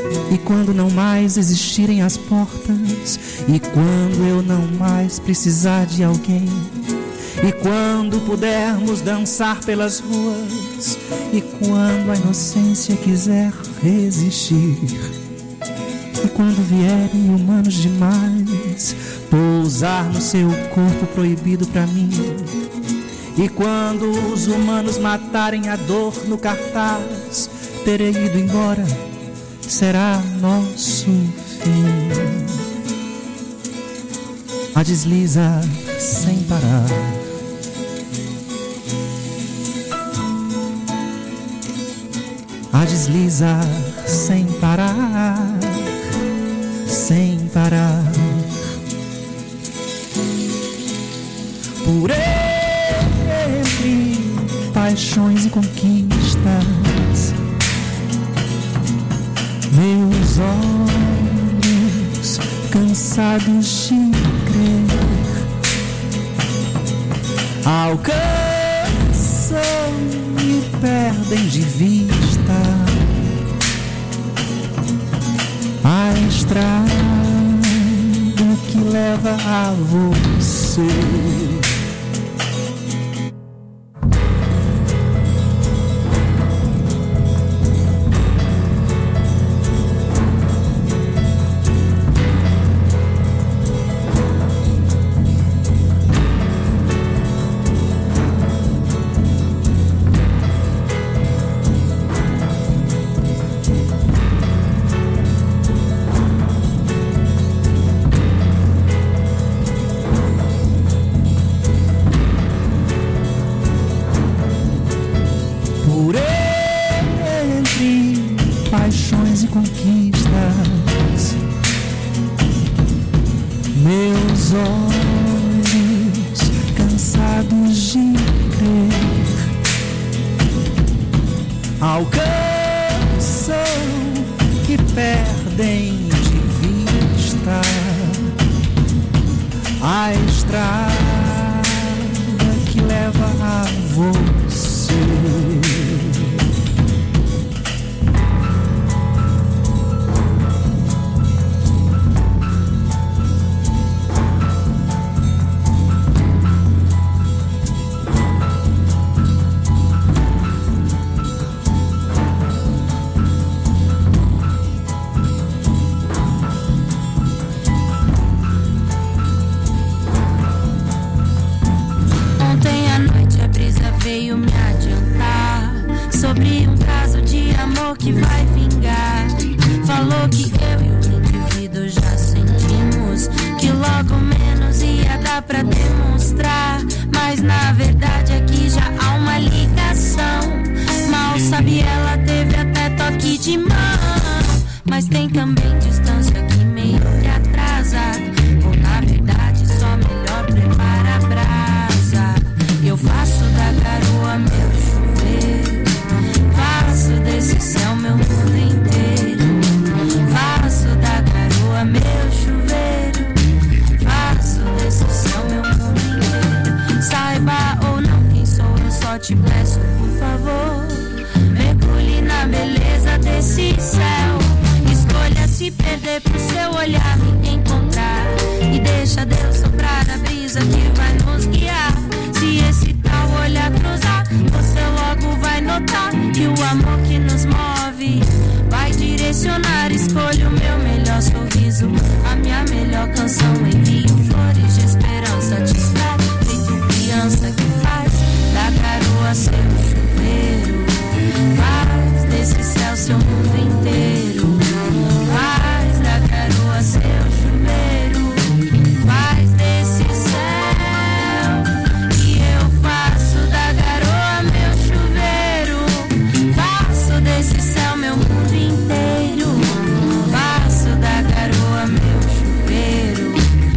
E quando não mais existirem as portas, e quando eu não mais precisar de alguém, e quando pudermos dançar pelas ruas, e quando a inocência quiser resistir, e quando vierem humanos demais pousar no seu corpo proibido pra mim, e quando os humanos matarem a dor no cartaz, terei ido embora, será nosso fim. A desliza sem parar, a desliza sem parar, sem parar. Por entre paixões e conquistas, meus olhos cansados de crer alcançam e perdem de vista a estrada que leva a você. Meu chuveiro,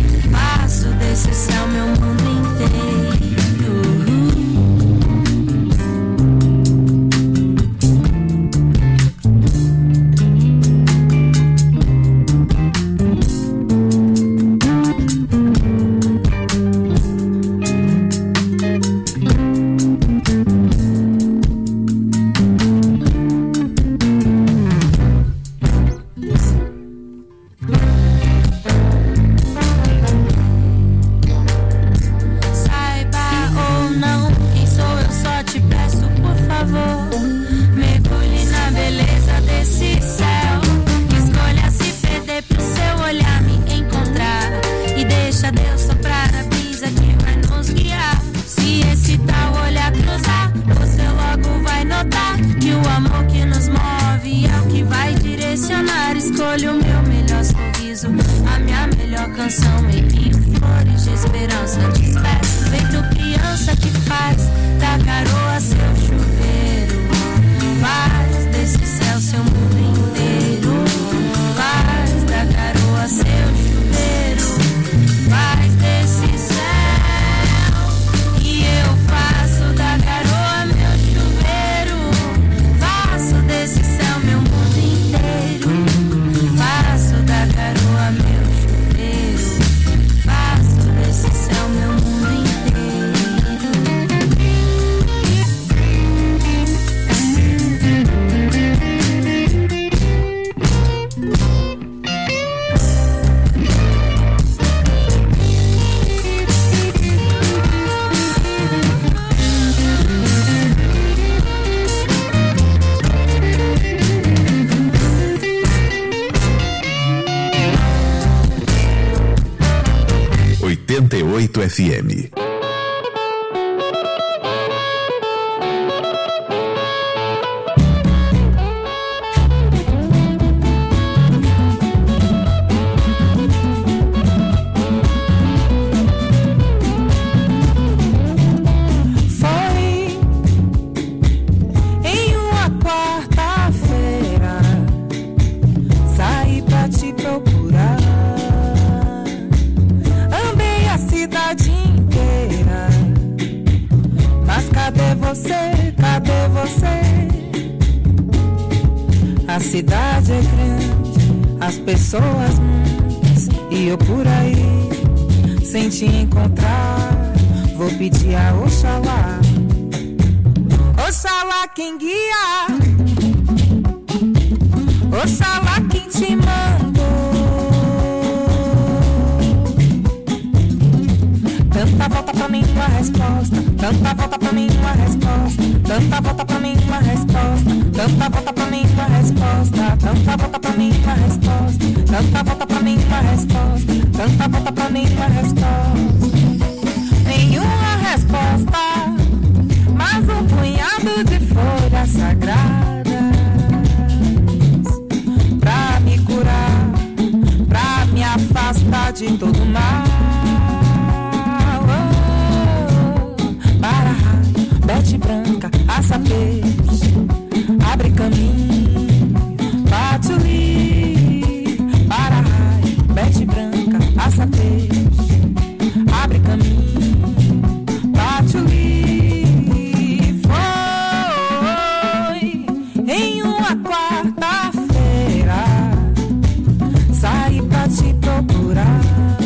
o amor que nos move é o que vai direcionar. Escolho o meu melhor sorriso, a minha melhor canção. Envio flores de esperança, despeço, feito criança que faz da garoa seu chuveiro. Faz desse céu seu mundo inteiro. Faz da garoa seu chuveiro. Faz desse céu. E eu faço da garoa meu chuveiro. Faço desse céu meu mundo inteiro. Faço da garoa meu chuveiro. Faço desse céu meu mundo inteiro. 88 FM. Cadê você? A cidade é grande, as pessoas muitas, e eu por aí, sem te encontrar, vou pedir a Oxalá. Oxalá quem guia, Oxalá quem te mandou. Tanta volta pra mim uma resposta, tanta volta pra mim uma resposta, tanta volta pra mim uma resposta, tanta volta pra mim uma resposta, tanta volta pra mim uma resposta, tanta volta pra mim uma resposta, tanta volta pra mim uma resposta. Nenhuma resposta, mas um punhado de folhas sagradas pra me curar, pra me afastar de todo mal. Para raio, bete branca, assa peixe, abre caminho, patuli. Para raio, bete branca, assa peixe, abre caminho, patuli. Foi em uma quarta-feira, saí pra te procurar.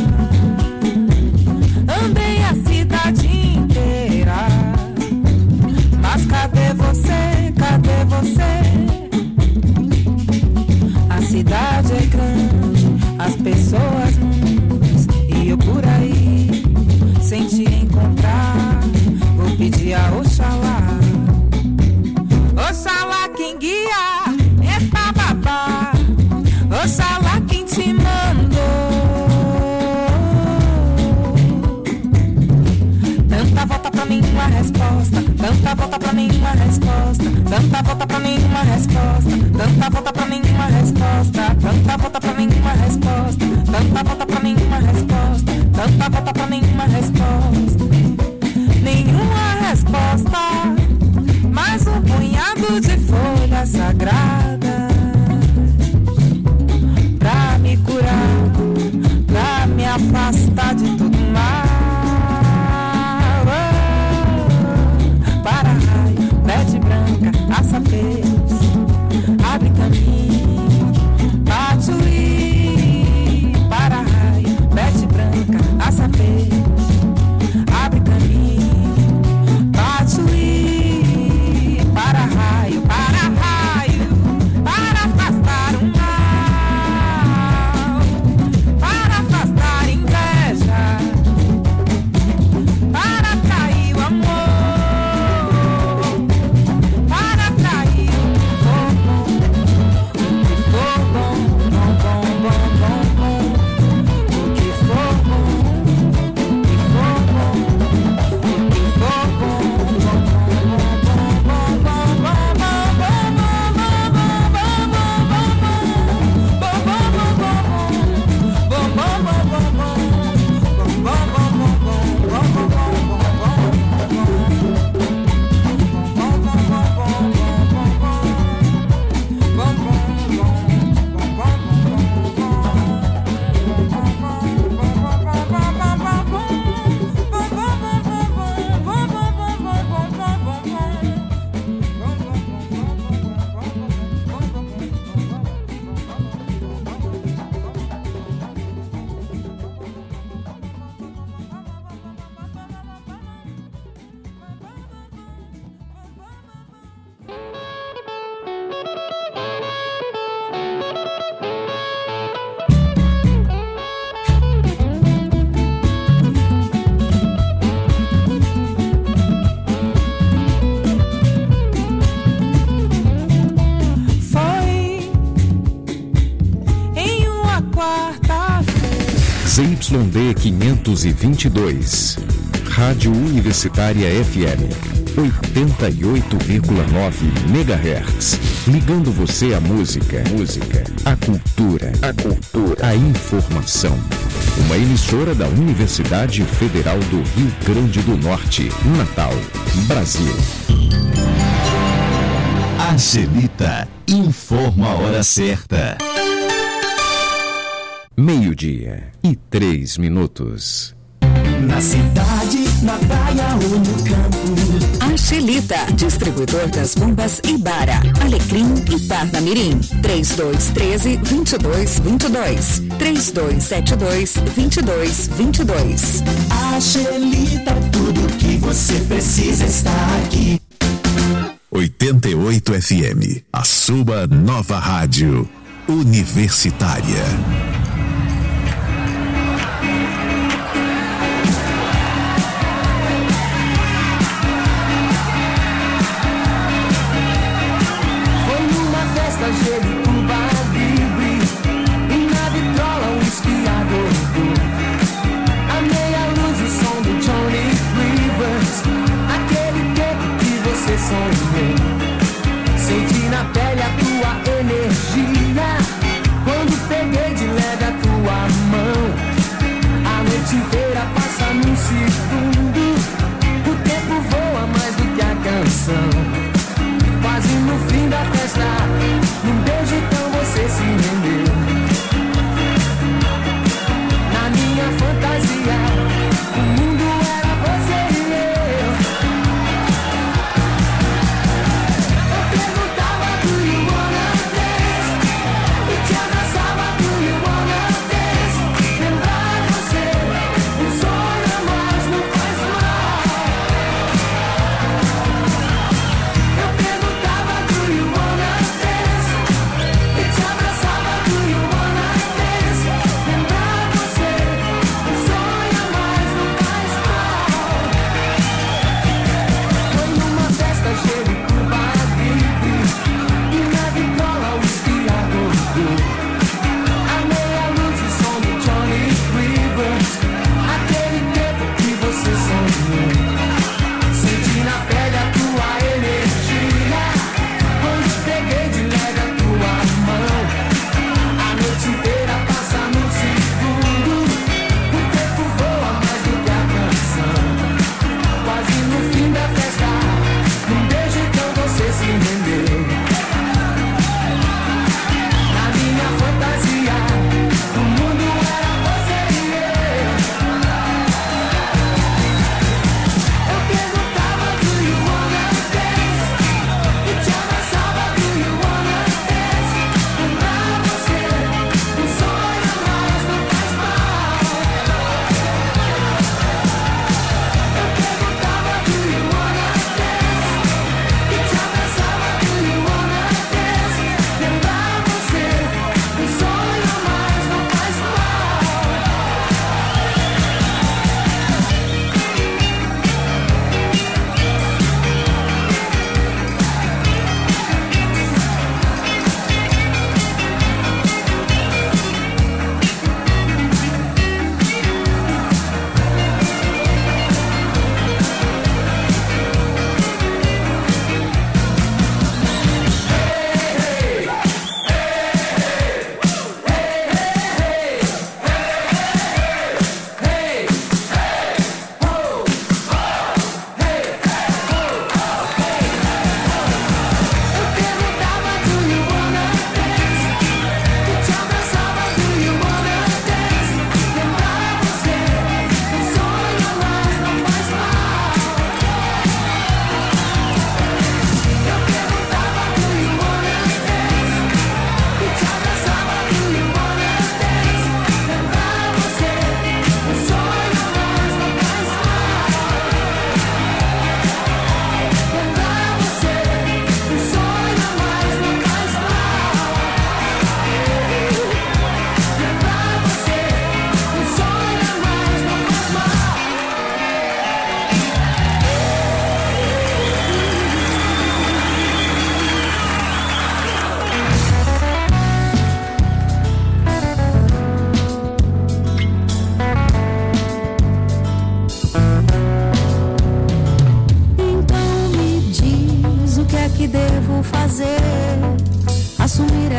Andei a cidade inteira, mas cadê você? Cadê você? A cidade é grande, as pessoas muitas, e eu por aí, sem te encontrar, vou pedir a Oxalá. Oxalá quem guia, eita babá, Oxalá quem te mandou. Tanta volta pra mim uma resposta, tanta volta pra mim uma resposta, tanta volta pra mim uma resposta, tanta volta pra mim uma resposta, tanta volta pra mim uma resposta, tanta volta pra mim uma resposta, tanta volta pra mim uma resposta. Nenhuma resposta, mas um punhado de folhas sagradas pra me curar, pra me afastar de todo mal. Para raio, bete branca, assa peixe, abre caminho, patuli. Para raio, bete branca, assa peixe, abre caminho, patuli. Para raio, ZYD 522. Rádio Universitária FM 88,9 MHz. Ligando você à música, à cultura, à informação. Uma emissora da Universidade Federal do Rio Grande do Norte, Natal, Brasil. Angelita informa a hora certa. 12:03. Na cidade, na praia ou no campo. Angelita, distribuidor das bombas Ibara, Alecrim e Parnamirim. 3213-2222. 3272-2222. Angelita, tudo que você precisa está aqui. 88 FM, a sua nova rádio universitária. Senti na pele a tua energia quando peguei de leve a tua mão. A noite inteira passa num segundo, o tempo voa mais do que a canção. Quase no fim da festa, num beijo então você se rendeu. Na minha fantasia, o mundo era você e eu.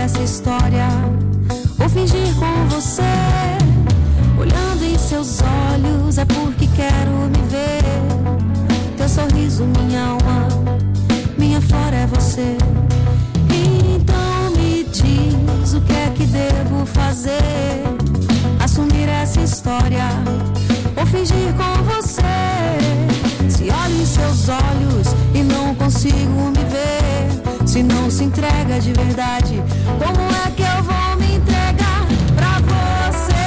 essa história ou fingir com você. Olhando em seus olhos é porque quero me ver. Teu sorriso, minha alma, minha flor é você. Então me diz o que é que devo fazer. Assumir essa história ou fingir com você. Se olho em seus olhos e não consigo me ver, se não se entrega de verdade, como é que eu vou me entregar pra você?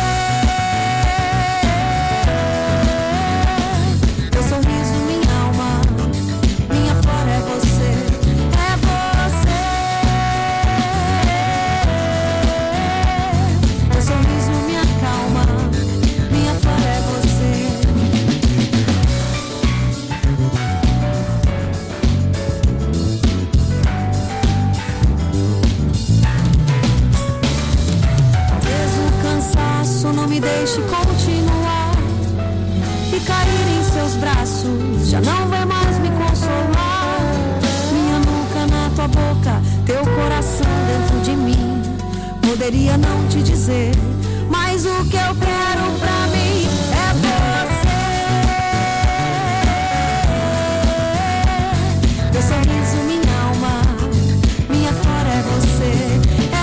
Teu sorriso, minha alma, minha flor é você. É você. Teu sorriso me acalma, minha flor é você. Não me deixe continuar e cair em seus braços, já não vai mais me consolar. Minha nuca na tua boca, teu coração dentro de mim. Poderia não te dizer, mas o que eu quero pra mim é você. Teu sorriso, minha alma, minha flor é você.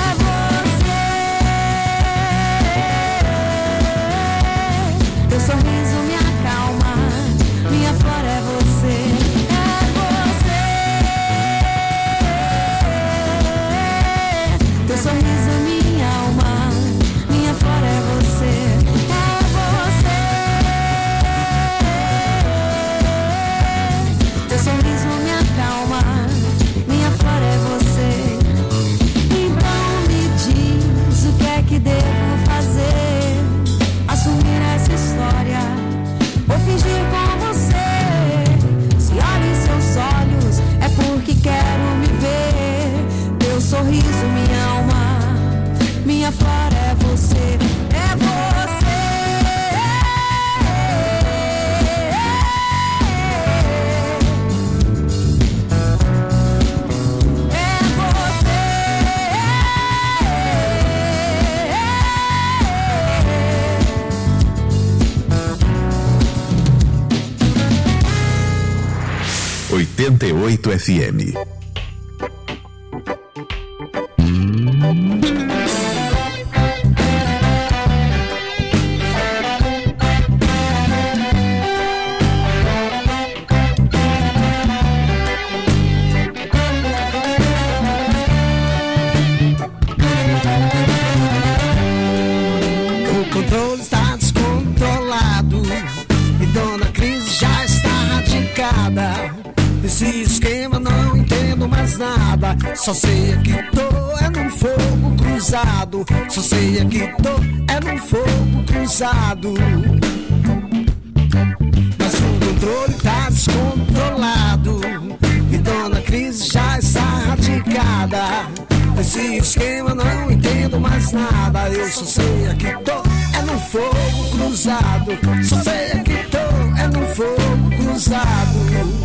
Teu sorriso me acalma, minha flor é você. É você. Teu sorriso, minha alma, minha flor é você. É você. Teu sorriso me acalma, minha flor é você. Então me diz o que é que devo fazer. Assumir essa história ou fingir com você. Se olho em seus olhos é porque quero me ver. Teu sorriso, minha alma, minha flor é você. É você. É 88 FM. O controle está descontrolado e Dona Cris já está radicada. Desse esquema não entendo mais nada. Só sei que tô é num fogo cruzado. Só sei que tô é num fogo cruzado. Mas o controle tá descontrolado e Dona Cris já está radicada. Desse esquema não entendo mais nada. Eu só sei que tô é num fogo cruzado. Só sei que tô é num fogo cruzado.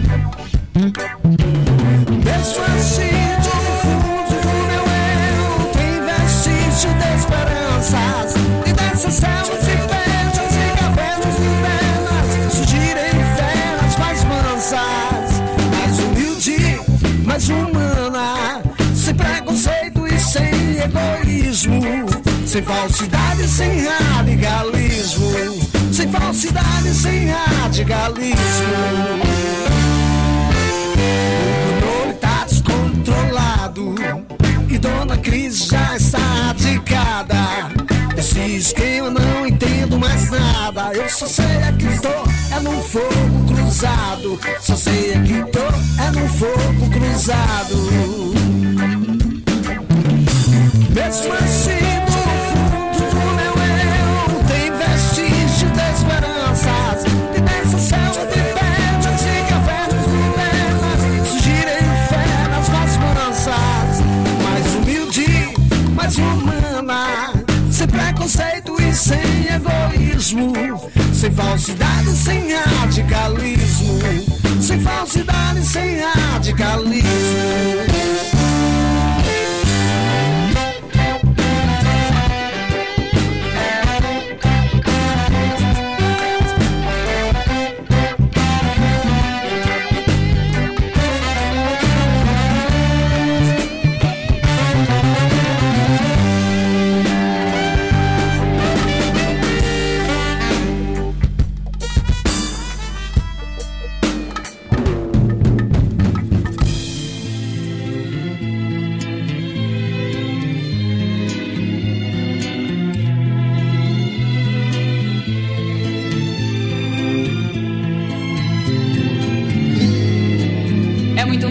Mesmo assim, no fundo do meu eu tem vestígio de esperanças. E dessas selvas e pedras e cavernas de velas surgirem feras mais mansas, mais humilde, mais humana, sem preconceito e sem egoísmo, sem falsidade, sem radicalismo, sem falsidade, sem radicalismo. E Dona Cris já está radicada. Esse esquema não entendo mais nada. Eu só sei que tô é num fogo cruzado. Só sei que tô é num fogo cruzado. Mesmo assim, no fundo do meu eu tem vestígio de esperanças. E dessa selva de pedras e cavernas de velas surgirem feras mais mansas, mais humilde, mais humana, sem preconceito e sem egoísmo, sem falsidade, sem radicalismo, sem falsidade, sem radicalismo.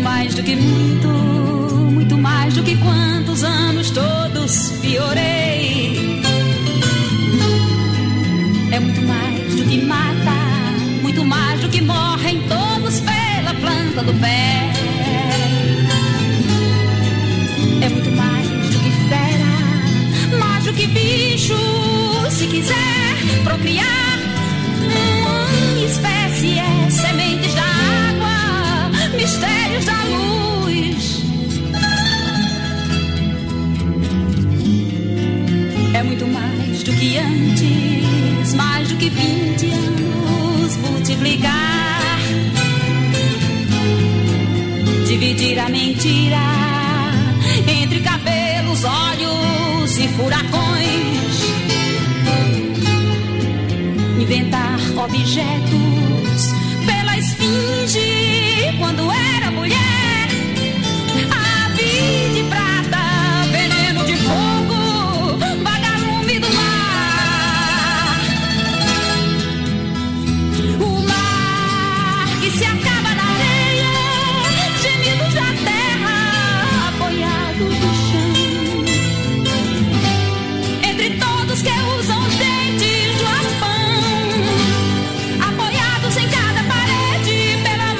mais do que muito, muito mais do que quantos anos todos piorei. É muito mais do que mata, muito mais do que morrem todos pela planta do pé. É muito mais do que fera, mais do que bicho, se quiser procriar. Uma espécie é sementes da água, mistérios da luz. É muito mais do que antes, mais do que 20 anos multiplicar, dividir a mentira entre cabelos, olhos e furacões, inventar objetos pela esfinge quando era mulher, a vida de prata, veneno de fogo, vagalume do mar, o mar que se acaba na areia, gemidos da terra, apoiados no chão, entre todos que usam os dentes do arpão, apoiados em cada parede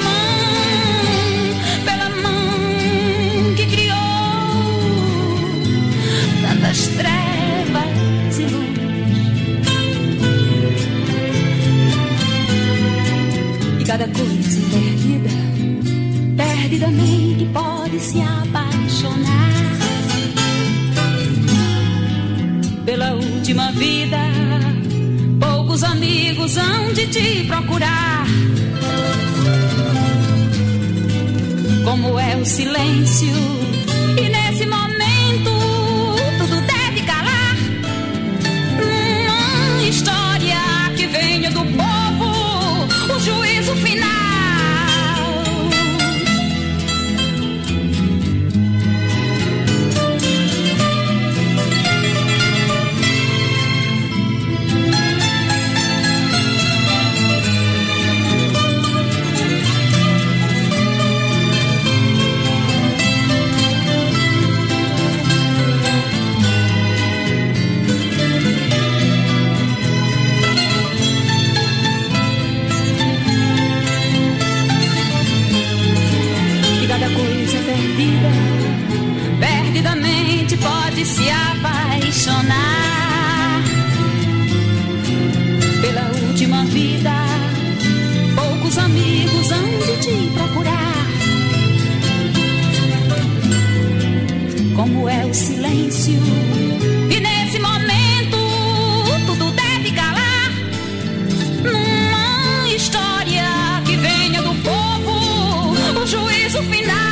pela mão que criou tantas trevas e luz. E cada coisa perdida, perdidamente pode se apaixonar pela última vida. Poucos amigos hão de te procurar. Como é o silêncio, e nesse momento tudo deve calar. Uma história que venha do povo, o juízo final. Perdidamente pode se apaixonar pela última vida. Poucos amigos hão de te procurar. Como é o silêncio, e nesse momento tudo deve calar. Numa história que venha do povo, o juízo final.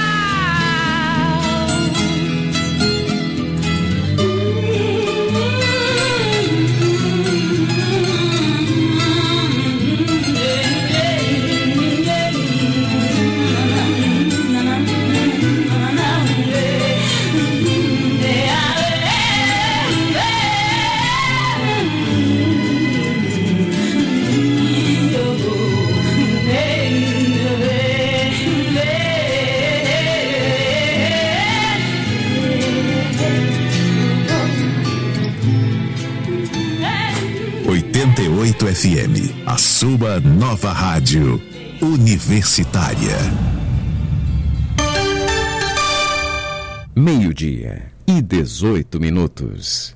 FM, a sua nova rádio universitária. 12:18.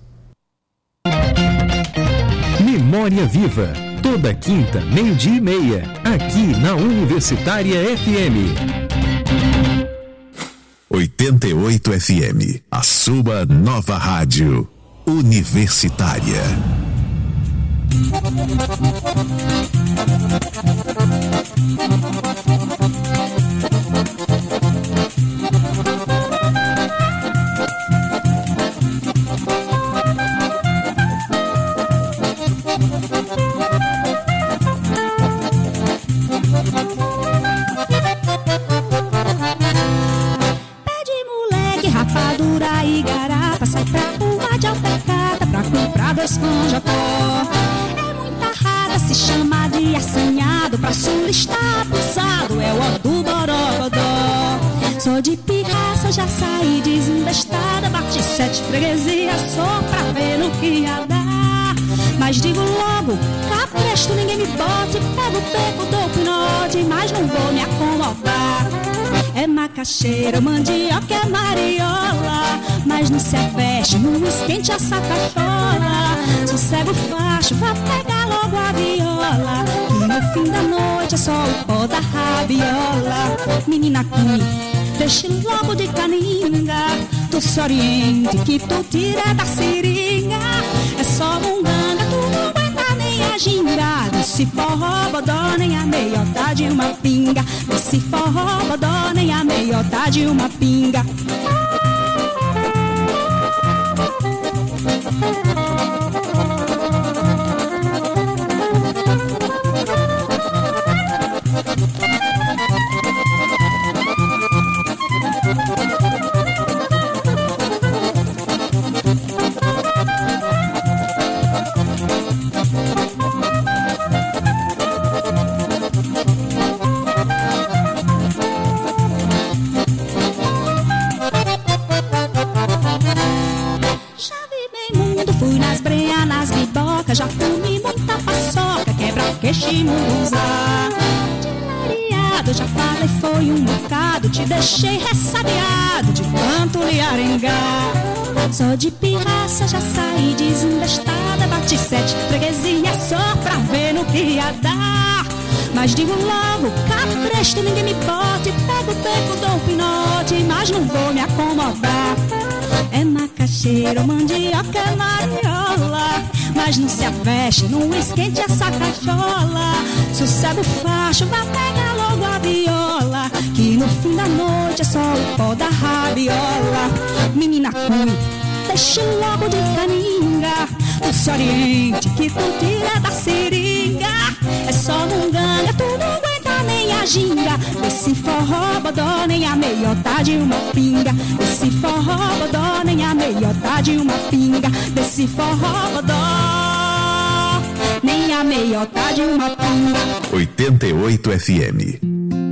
Memória Viva, toda quinta, 12:30, aqui na Universitária FM. 88 FM, a sua nova rádio universitária. Rapadura e garapa, sai pra rua de alpercata pra comprar 2 pães Jacó. É muita rara, se chama de assanhado, pra sul está abusado, é o ó do borogodó. Sou de pirraça, já saí desembestada, bati 7 freguesias só pra ver no que ia dar. Mas digo logo, cá presto, ninguém me bote, pego o beco, dou pinote, mas não vou me acomodar. É macaxeira, mandioca, é mariola, mas não se aveste, não esquente a sacachola. Sossego o facho, vai pegar logo a viola, e no fim da noite é só o pó da rabiola. Menina Cunha, deixe logo de caninga, tu se oriente que tu tira da seringa. É só munganga, tu não aguenta nem a ginga. Desse forró bodó, nem a meiota de uma pinga. Desse forró bodó, nem a meiota de uma pinga. Já comi muita paçoca, quebra-queixo e mungunzá. De lariado, já falei, foi um bocado, te deixei ressabiado de tanto lhe arengar. Sou de pirraça, já saí desembestada, bati 7 freguesias só pra ver no que ia dar. Mas digo logo, cá presto, ninguém me bote, pego o beco, dou um pinote, mas não vou me acomodar. É macaxeira, mandioca, é mariola, mas não se aveste, não esquente a sacachola. Sossego o facho, vai pegar logo a viola, que no fim da noite é só o pó da rabiola. Menina Cunha, deixe logo de caninga, tu se oriente que tu tira da seringa. É só munganga, tu não aguenta nem a ginga. Desse forró bodó, nem a meiota de uma pinga. Desse forró bodó, nem a meiota de uma pinga. Desse forró bodó, nem a meiota de uma pinga. 88 FM.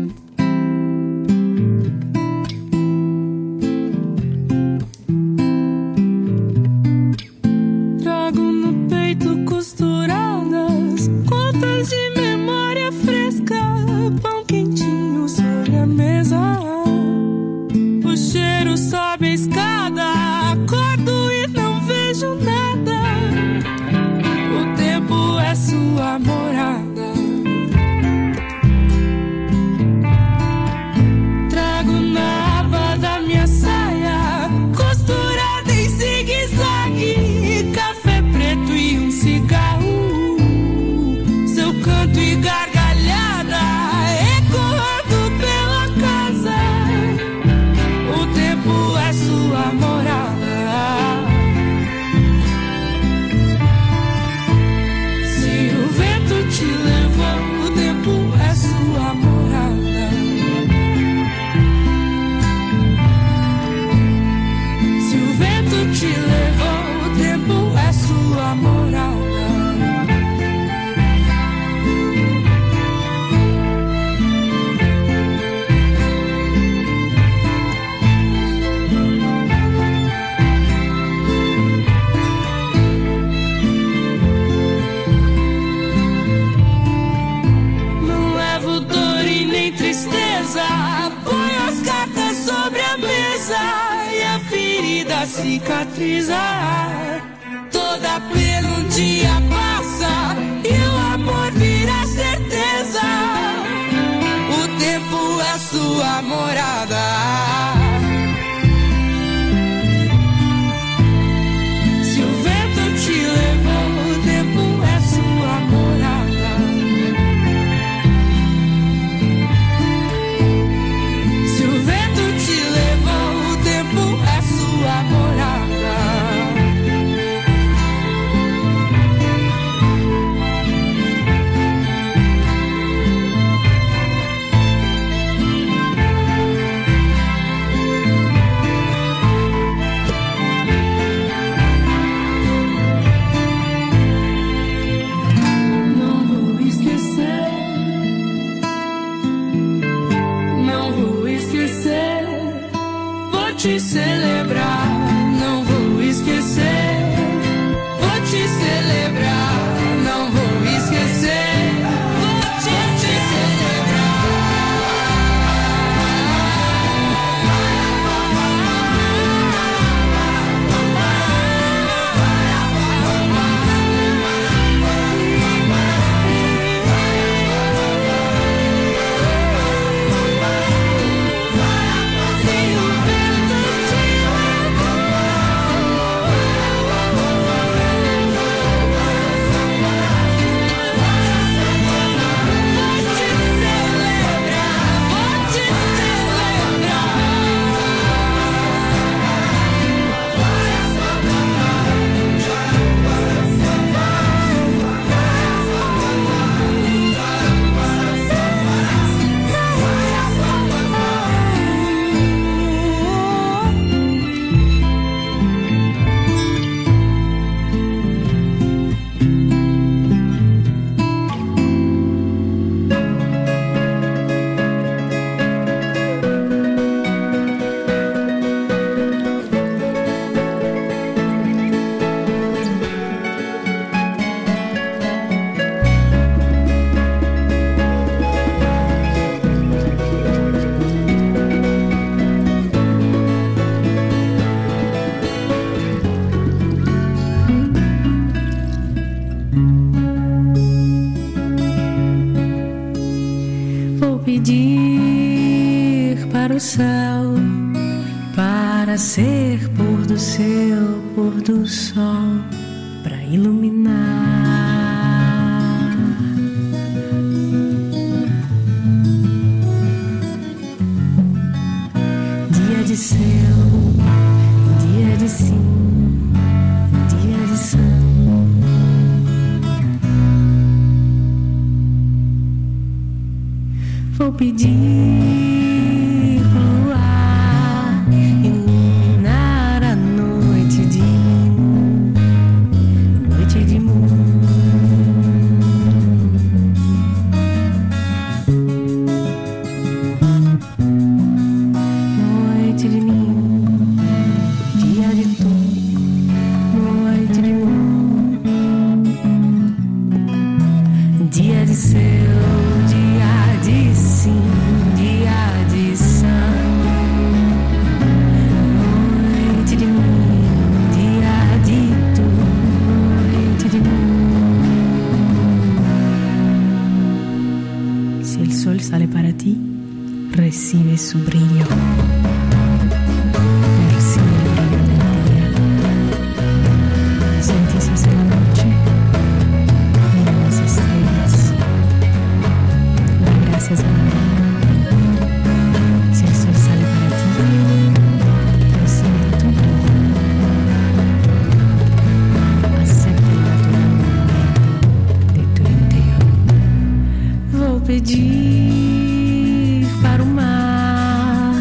Cicatrizar, toda pena um dia passa e o amor vira certeza. O tempo é sua morada. Se o vento te levou, o tempo é sua morada. Se o vento te levou, o tempo é sua morada. celebrar, não vou esquecer. Vou te celebrar, não vou esquecer. Vou te pedir para o céu, para ser pôr do seu, pôr do sol, para iluminar. Dia de céu, dia de sim, dia de são. Vou pedir pro luar iluminar a noite de mim, noite de moon. Noite de mim, dia de tu, noite de moon. Dia de céu, dia de sim, dia de são. Noite de mim, dia de tu, noite de mim. Si el sol sale para ti, recibe su brillo. Percibe el brillo del día. Sentís hacia la noche, mira las estrellas. Gracias a la luna. Si el sol sale para ti, recibe tu brillo. Acepta el natural movimiento de tu interior. Vou pedir para o mar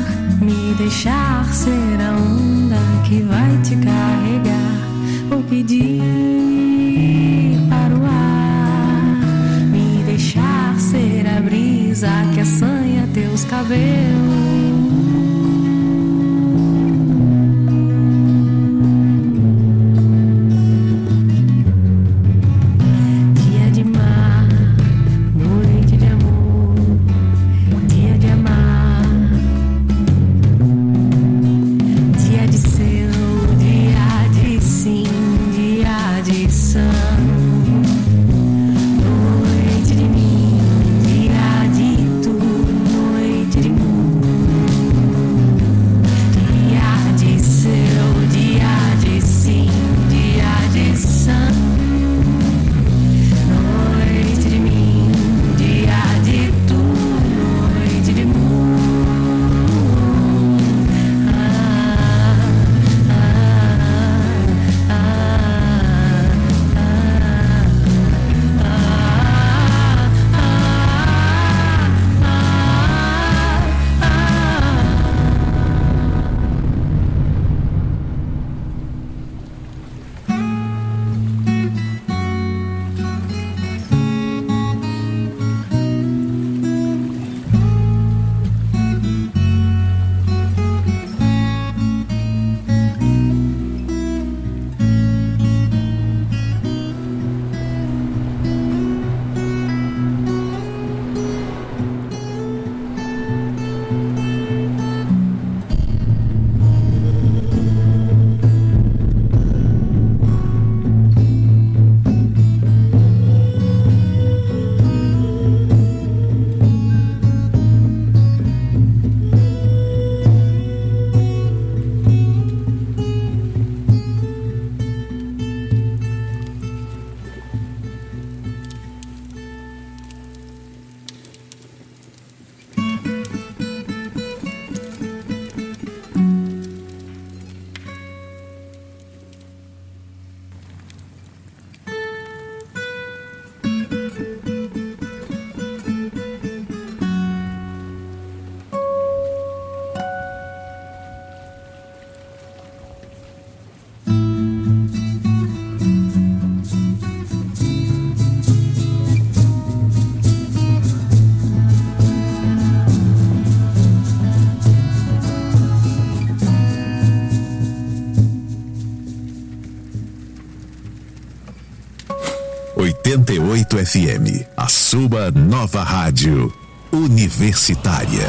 88 FM, a sua nova rádio universitária.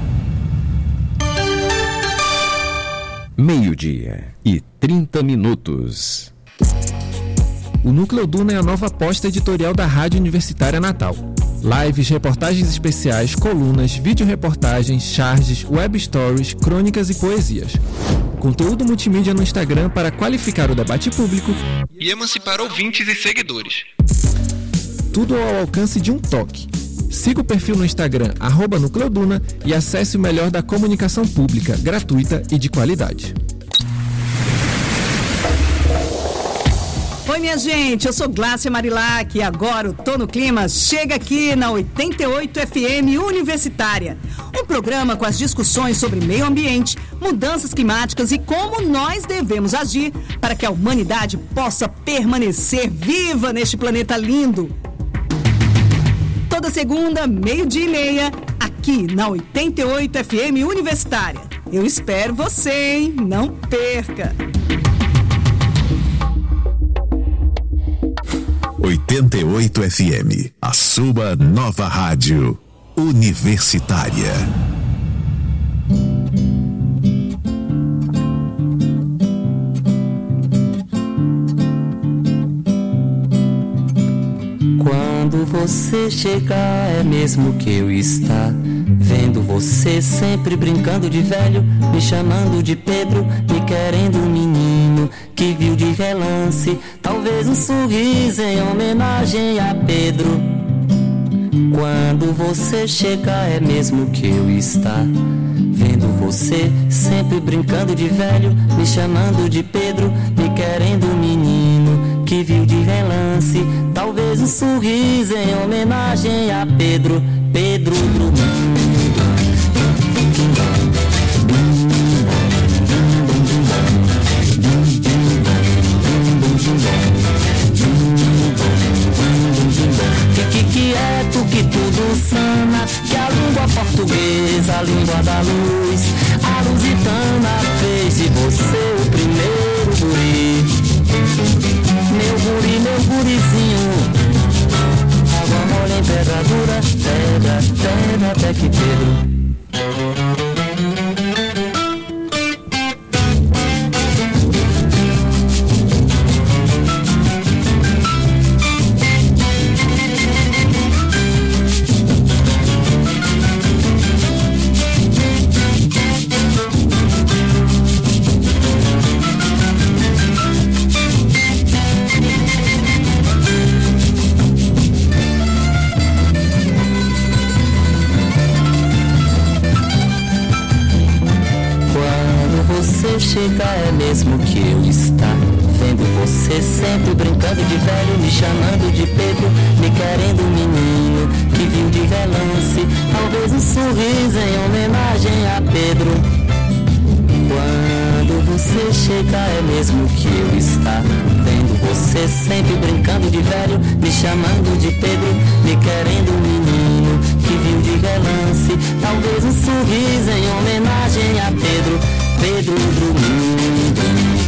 12:30. O Núcleo Duna é a nova aposta editorial da Rádio Universitária Natal. Lives, reportagens especiais, colunas, vídeo-reportagens, charges, web stories, crônicas e poesias. Conteúdo multimídia no Instagram para qualificar o debate público e emancipar ouvintes e seguidores. Tudo ao alcance de um toque. Siga o perfil no Instagram @NúcleoDuna e acesse o melhor da comunicação pública, gratuita e de qualidade. Oi, minha gente, eu sou Glácia Marilac e agora o Tô no Clima chega aqui na 88 FM Universitária. Um programa com as discussões sobre meio ambiente, mudanças climáticas e como nós devemos agir para que a humanidade possa permanecer viva neste planeta lindo. Toda segunda, 12:30, aqui na 88 FM Universitária. Eu espero você, hein? Não perca! 88 FM, a sua nova rádio universitária. Quando você chegar, é mesmo que eu estar vendo você sempre brincando de velho, me chamando de Pedro, me querendo um menino que viu de relance, talvez um sorriso em homenagem a Pedro. Quando você chegar, é mesmo que eu estar vendo você sempre brincando de velho, me chamando de Pedro, me querendo um menino que viu de relance, talvez um sorriso em homenagem a Pedro, Pedro do mundo. Fique quieto que tudo sana, que a língua portuguesa, a língua da luz, a lusitana fez de você o primeiro guri. Meu gurizinho, água mole em pedra dura, pedra, pedra até que Pedro. Chegar é mesmo que eu estar vendo você sempre brincando de velho, me chamando de Pedro, me querendo um menino que viu de relance, talvez um sorriso em homenagem a Pedro. Quando você chegar é mesmo que eu estar vendo você sempre brincando de velho, me chamando de Pedro, me querendo um menino que viu de relance, talvez um sorriso em homenagem a Pedro. Pedro do mundo,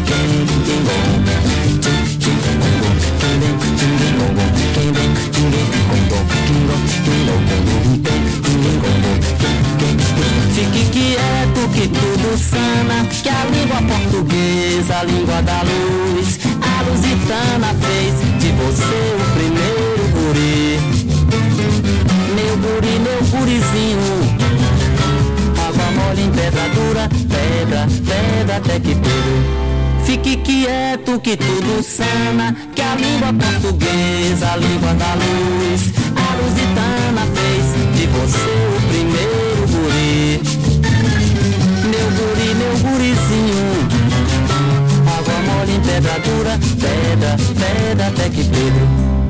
fique quieto que tudo sana, que a língua portuguesa, a língua da luz, a lusitana fez de você o primeiro guri. Meu gurizinho, água mole em pedra dura, pedra, pedra até que Pedro. Fique quieto que tudo sana, que a língua portuguesa, a língua da luz, a lusitana fez de você o primeiro guri. Meu gurizinho, água mole em pedra dura, pedra, pedra até que Pedro.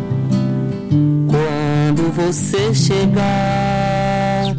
Quando você chegar,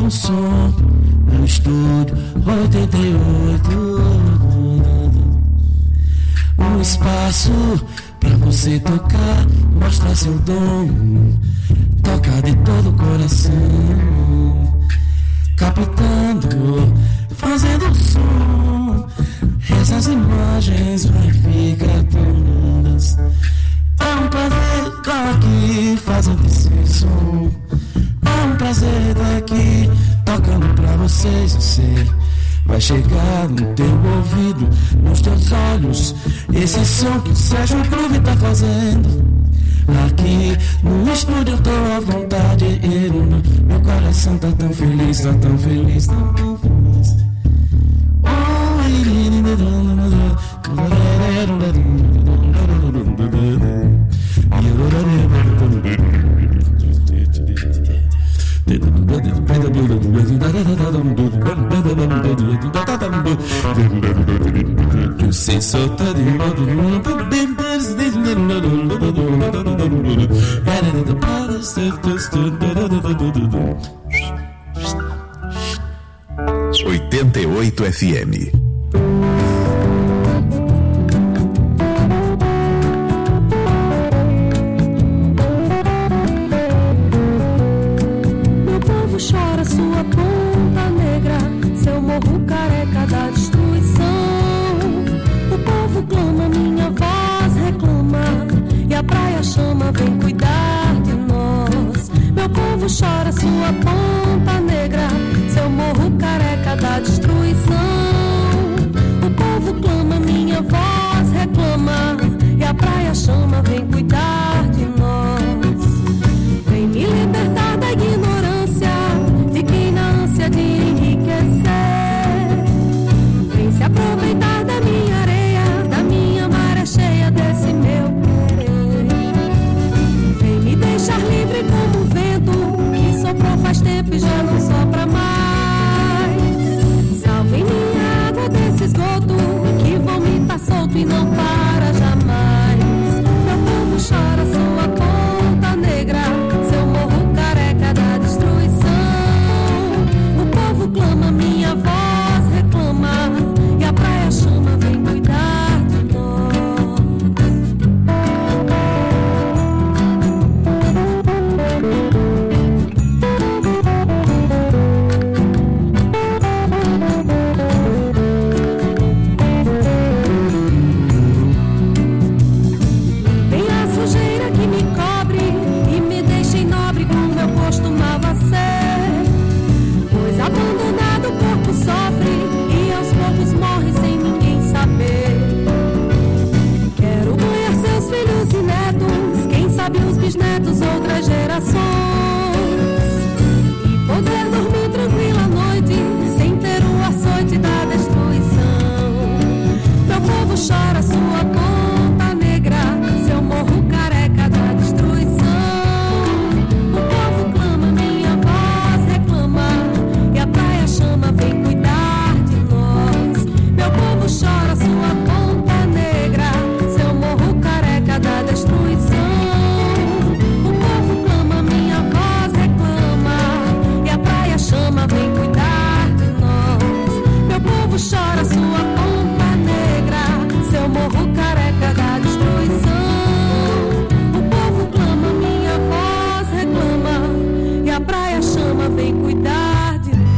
do som no estúdio 88. Um espaço pra você tocar, mostrar seu dom, tocar de todo o coração, captando, fazendo som. Essas imagens vai ficar tão lindas. É um prazer estar aqui fazendo esse som. É um prazer estar aqui tocando pra vocês. Você vai chegar no teu ouvido, nos teus olhos, esse som que o Sérgio Groove tá fazendo. Aqui no estúdio eu tô à vontade, meu coração tá tão feliz, tá tão feliz, tá tão feliz. Você só tá de modo 88 FM. Chora sua ponta negra, seu morro careca da destruição. O povo clama, minha voz reclama, e a praia chama, vem cuidar de nós. Meu povo chora sua ponta negra, seu morro careca da destruição. O povo clama, minha voz reclama, e a praia chama, vem cuidar de nós. Vem me libertar da ignorância de quem na ânsia de enriquecer vem se aproveitar da minha areia, da minha maré cheia, desse meu querer. Vem me deixar livre como o vento que soprou faz tempo e já não sopra mais. Salve minha água desse esgoto que vomita solto e não para jamais. Meu povo chora sua ponta negra, seu morro careca da destruição. Clama, minha voz reclama, e a praia chama, vem cuidar de Vem a sujeira que me cobre e me deixa inobre como eu costumava ser. Pois abandonado o corpo sofre e aos poucos morre sem ninguém saber. Quero ganhar seus filhos e netos, quem sabe os bisnetos, outras gerações, e poder dormir tranquila à noite sem ter o açoite da destruição. Meu povo chora sua ponta negra, seu morro careca da destruição. O povo clama, minha voz reclama, e a praia chama, vem cuidar de nós. Meu povo chora sua ponta negra, seu morro careca da destruição. O povo clama, minha voz reclama, e a praia chama, vem cuidar de nós. Meu povo chora sua ponta negra, seu morro careca da destruição. O povo clama, minha voz reclama, e a praia chama, vem cuidar de nós.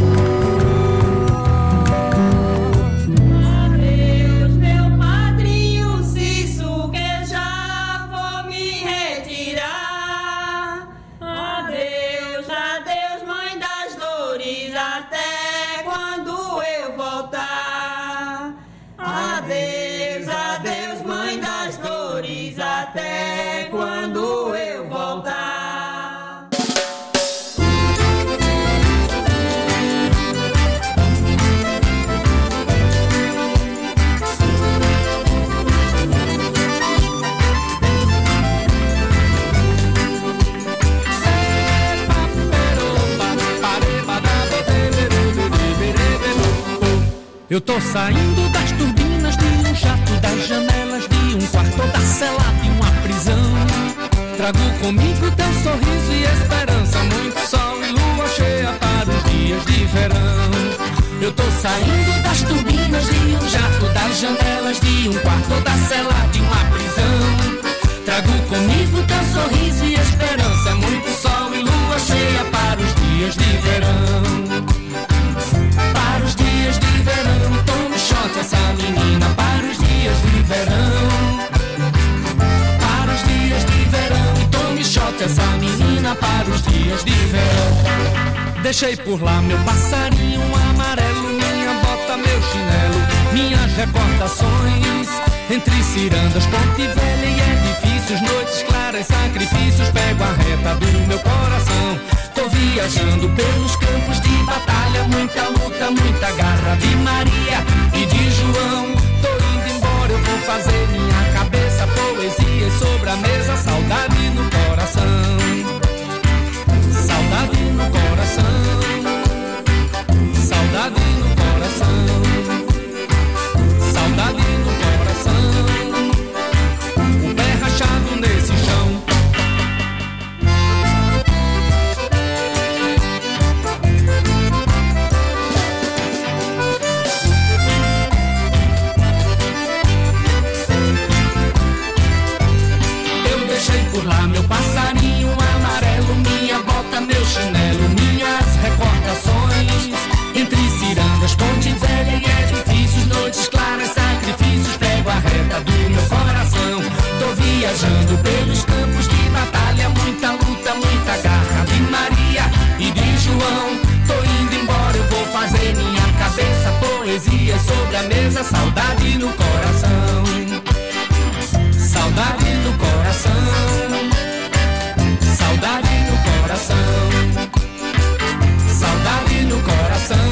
Adeus, meu padrinho, se suquejar, vou me retirar. Adeus, adeus, mãe das dores, até quando eu voltar. Adeus, adeus, mãe das dores, até quando eu voltar. Eu tô saindo das turbinas de um jato, das janelas de um quarto, da cela de uma prisão. Trago comigo teu sorriso e esperança, muito sol e lua cheia para para os dias de verão. Eu tô saindo das turbinas de um jato, das janelas de um quarto ou da cela de uma prisão. Trago comigo teu sorriso e esperança, muito sol e lua cheia para os dias de verão. Para os dias de verão, tome shot essa menina para os dias de verão. Para os dias de verão, tome shot essa menina para os dias de verão. Deixei por lá meu passarinho amarelo, minha bota, meu chinelo, minhas recordações. Entre cirandas, Ponte Velha e edifícios, noites claras, sacrifícios, pego a reta do meu coração. Tô viajando pelos campos de batalha, muita luta, muita garra de Maria e de João. Tô indo embora, eu vou fazer minha cabeça poesia sobre a mesa, saudade no coração. Saudade no coração. Saudade no coração. Saudade no coração. O pé rachado nesse chão. Eu deixei por lá meu passarinho amarelo, minha bota, meu chinelo, minhas recordações. Entre cirandas, Ponte Velha e edifícios, noites claras, sacrifícios, pego a reta do meu coração. Tô viajando pelos campos de batalha, muita luta, muita garra de Maria e de João. Tô indo embora, eu vou fazer minha cabeça poesia sobre a mesa, saudade no coração. Saudade no coração. Saudade no coração. Saudade no coração.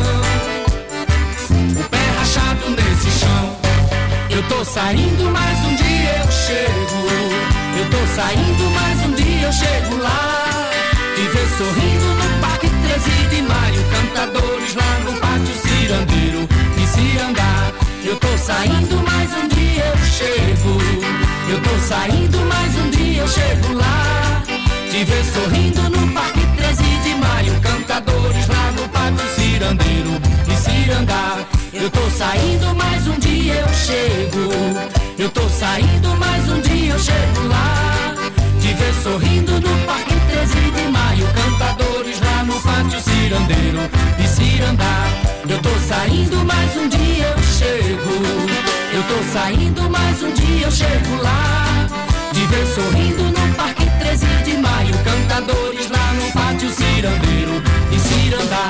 O pé rachado nesse chão. Eu tô saindo, mais um dia eu chego. Eu tô saindo, mais um dia eu chego lá. Te ver sorrindo no Parque 13 de Maio, cantadores lá no Pátio Cirandeiro e Cirandá. Eu tô saindo, mais um dia eu chego. Eu tô saindo, mais um dia eu chego lá. Te ver sorrindo no Parque 13 de Maio, cantadores lá no Pátio Cirandeiro e Cirandá. Eu tô saindo, mais um dia eu chego. Eu tô saindo, mais um dia eu chego lá. Te ver sorrindo no Parque 13 de Maio, cantadores lá no Pátio Cirandeiro e Cirandá. Eu tô saindo, mais um dia eu chego. Eu tô saindo, mais um dia eu chego lá. Te ver sorrindo no Parque 13 de Maio, cantadores lá no Pátio Cirandeiro e Cirandá.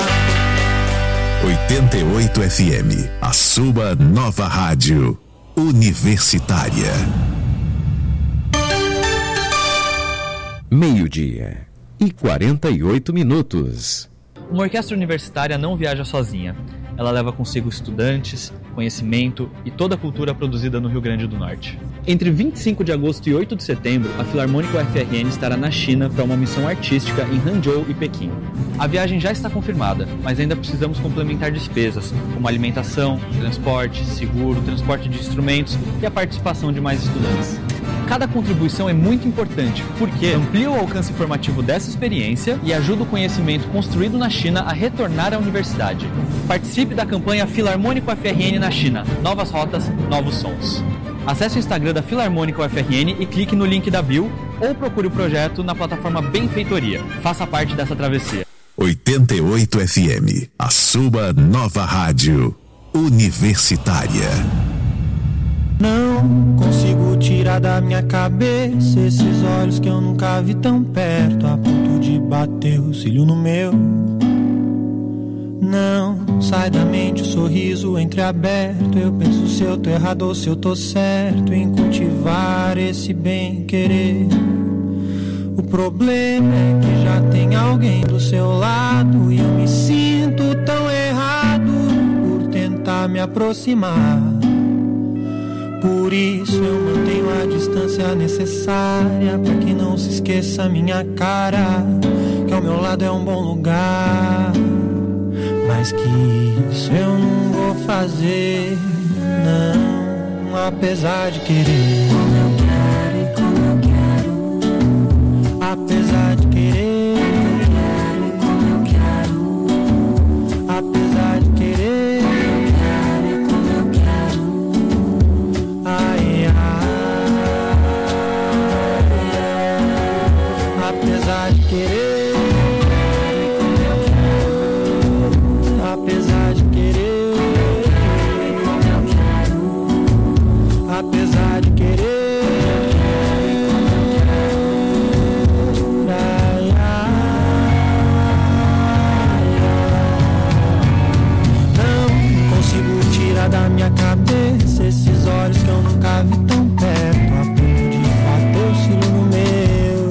88 FM, a sua nova rádio universitária. Meio-dia e 48 minutos. Uma orquestra universitária não viaja sozinha. Ela leva consigo estudantes, conhecimento e toda a cultura produzida no Rio Grande do Norte. Entre 25 de agosto e 8 de setembro, a Filarmônica UFRN estará na China para uma missão artística em Hangzhou e Pequim. A viagem já está confirmada, mas ainda precisamos complementar despesas, como alimentação, transporte, seguro, transporte de instrumentos e a participação de mais estudantes. Cada contribuição é muito importante, porque amplia o alcance formativo dessa experiência e ajuda o conhecimento construído na China a retornar à universidade. Participe da campanha Filarmônica UFRN na China. Novas rotas, novos sons. Acesse o Instagram da Filarmônica UFRN e clique no link da bio ou procure o projeto na plataforma Benfeitoria. Faça parte dessa travessia. 88 FM, a sua nova rádio universitária. Não consigo tirar da minha cabeça esses olhos que eu nunca vi tão perto, a ponto de bater o cílio no meu. Não sai da mente o sorriso entreaberto. Eu penso se eu tô errado ou se eu tô certo em cultivar esse bem-querer. O problema é que já tem alguém do seu lado e eu me sinto tão errado por tentar me aproximar. Por isso eu mantenho a distância necessária pra que não se esqueça minha cara, que ao meu lado é um bom lugar. Mas que isso eu não vou fazer, não, apesar de querer. Como eu quero e como eu quero, apesar de querer. Como eu quero e como eu quero, apesar de querer, apesar de querer, apesar de querer. Da minha cabeça, esses olhos que eu nunca vi tão perto, a ponto de bater o cílio no meu.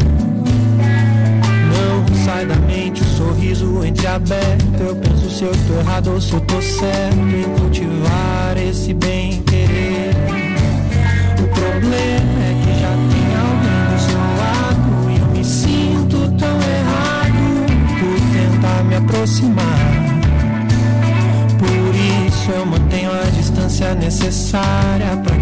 Não sai da mente o sorriso entreaberto. Eu penso se eu tô errado ou se eu tô certo em cultivar esse bem querer. O problema é que já tem alguém do seu lado e eu me sinto tão errado por tentar me aproximar. Por isso eu mantenho a distância necessária pra